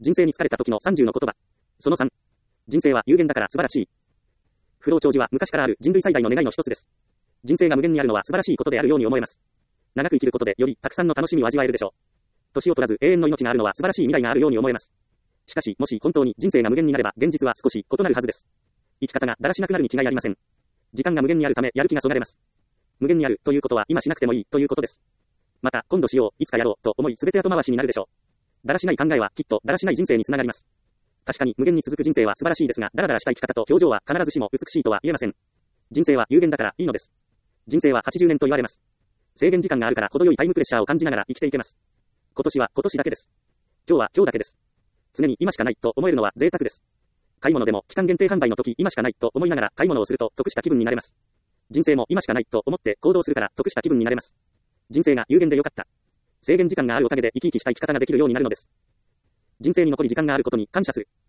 人生に疲れた時の30の言葉。その3。人生は有限だから素晴らしい。不老長寿は昔からある人類最大の願いの一つです。人生が無限にあるのは素晴らしいことであるように思えます。長く生きることでよりたくさんの楽しみを味わえるでしょう。年を取らず永遠の命があるのは素晴らしい未来があるように思えます。しかし、もし本当に人生が無限になれば現実は少し異なるはずです。生き方がだらしなくなるに違いありません。時間が無限にあるためやる気がそがれます。無限にあるということは今しなくてもいいということです。また、今度しよう、いつかやろうと思い全て後回しになるでしょう。だらしない考えはきっとだらしない人生につながります。確かに無限に続く人生は素晴らしいですが、だらだらした生き方と表情は必ずしも美しいとは言えません。人生は有限だからいいのです。人生は80年と言われます。制限時間があるから程よいタイムプレッシャーを感じながら生きていけます。今年は今年だけです。今日は今日だけです。常に今しかないと思えるのは贅沢です。買い物でも期間限定販売の時今しかないと思いながら買い物をすると得した気分になれます。人生も今しかないと思って行動するから得した気分になれます。人生が有限でよかった。制限時間があるおかげで生き生きした生き方ができるようになるのです。人生に残り時間があることに感謝する。